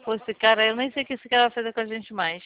Pô, esse cara, eu nem sei o que esse cara vai fazer com a gente mais.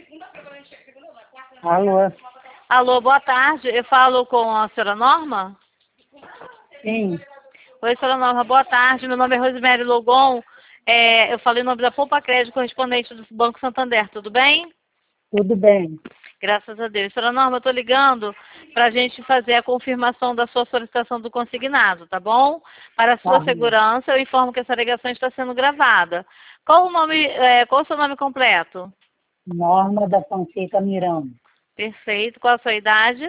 Alô? Alô, boa tarde. Eu falo com a senhora Norma? Sim, Oi, senhora Norma, boa tarde. Meu nome é Rosemary Logon. Eu falei o nome da Poupa Crédito, correspondente do Banco Santander. Tudo bem? tudo bem. Graças a Deus. Senhora Norma, eu estou ligando para a gente fazer a confirmação da sua solicitação do consignado, tá bom? Para a Tá sua bom. segurança, eu informo que essa ligação está sendo gravada. Qual o seu nome completo? Norma da Fonseca Miranda, Perfeito. Qual a sua idade?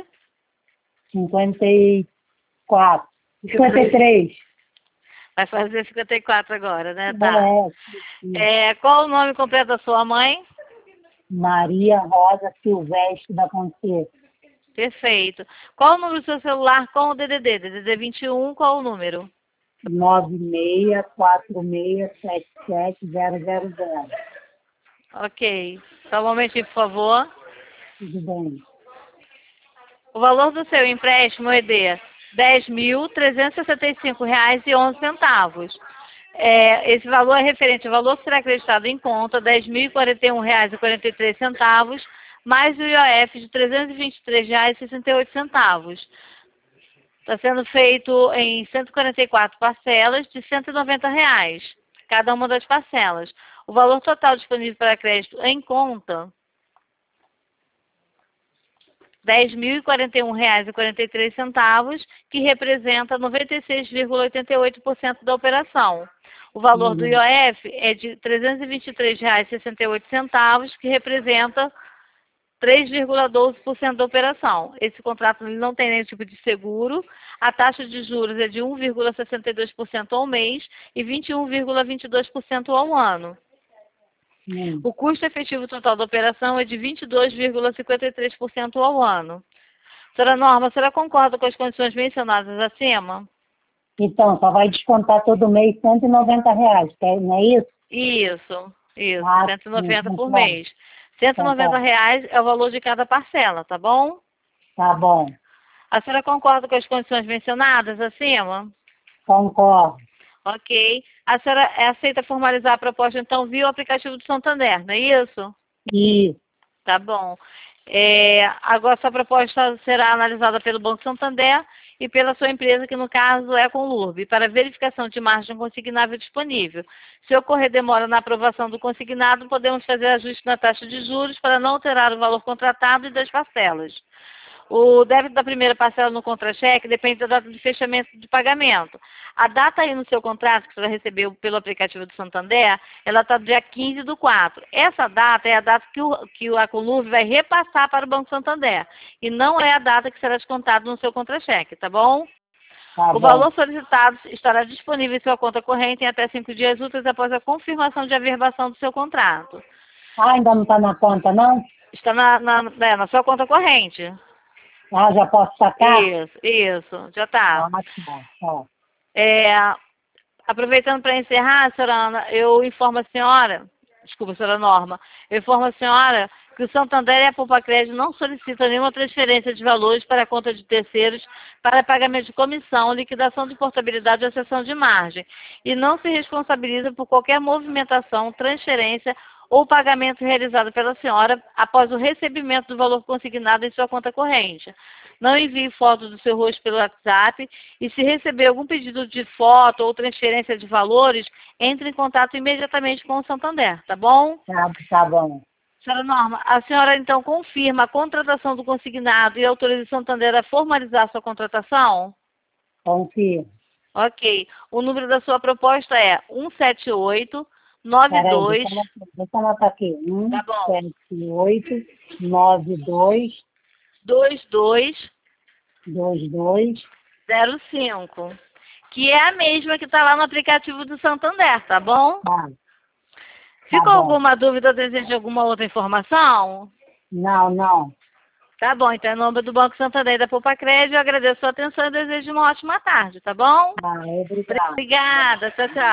54. 53. Vai fazer 54 agora, né? Tá. É, sim. Qual o nome completo da sua mãe? Maria Rosa Silvestre da Fonseca. Perfeito. Qual o número do seu celular com o DDD? DDD 21, qual o número? 9646777000. Ok. Só um momentinho, por favor. Tudo bem. O valor do seu empréstimo é de R$ 10.365,11. Esse valor é referente ao valor que será acreditado em conta, R$ 10.041,43, mais o IOF de R$ 323,68. Está sendo feito em 144 parcelas de R$ 190, cada uma das parcelas. O valor total disponível para crédito em conta, R$ 10.041,43, que representa 96,88% da operação. O valor do IOF é de R$ 323,68, que representa 3,12% da operação. Esse contrato não tem nenhum tipo de seguro. A taxa de juros é de 1,62% ao mês e 21,22% ao ano. O custo efetivo total da operação é de 22,53% ao ano. Senhora Norma, a senhora concorda com as condições mencionadas acima? Então, só vai descontar todo mês R$ 190, não é isso? Isso, Ah, 190 por concordo. mês. R$ 190 é o valor de cada parcela, tá bom? Tá bom, A senhora concorda com as condições mencionadas acima? concordo. Ok. A senhora aceita formalizar a proposta, então, via o aplicativo do Santander, não é isso? E Tá bom. Agora, sua proposta será analisada pelo Banco Santander e pela sua empresa, que no caso é a Conlurb, para verificação de margem consignável disponível. Se ocorrer demora na aprovação do consignado, podemos fazer ajuste na taxa de juros para não alterar o valor contratado e das parcelas. O débito da primeira parcela no contra-cheque depende da data de fechamento de pagamento. A data aí no seu contrato, que você vai receber pelo aplicativo do Santander, ela está do dia 15/4. Essa data é a data que a Conlurb vai repassar para o Banco Santander. E não é a data que será descontado no seu contra-cheque, tá bom? tá O bom. valor solicitado estará disponível em sua conta corrente em até 5 dias úteis após a confirmação de averbação do seu contrato. Ah, ainda não está na conta, não? Está na sua conta corrente. Ah, já posso sacar? Isso, já está. Ah, tá. Ó. Aproveitando para encerrar, senhora Ana, eu informo a senhora, desculpa, senhora Norma, eu informo a senhora que o Santander e a Poupa Crédito não solicitam nenhuma transferência de valores para a conta de terceiros para pagamento de comissão, liquidação de portabilidade ou cessão de margem, e não se responsabiliza por qualquer movimentação, transferência ou pagamento realizado pela senhora após o recebimento do valor consignado em sua conta corrente. Não envie foto do seu rosto pelo WhatsApp e, se receber algum pedido de foto ou transferência de valores, entre em contato imediatamente com o Santander, tá bom? Tá bom. Senhora Norma, a senhora então confirma a contratação do consignado e autoriza o Santander a formalizar sua contratação? Confio. Ok. O número da sua proposta é 178 Peraí, 92. deixa eu anotar aqui. Tá bom. 17892 2205, 22. que é a mesma que está lá no aplicativo do Santander, tá bom? Tá, Ficou bom. alguma dúvida ou desejo de alguma outra informação? Não. Tá bom, então em nome do Banco Santander e da Poupa Crédito, eu agradeço a sua atenção e desejo uma ótima tarde, tá bom? Ah, obrigada. Obrigada, tchau, tchau.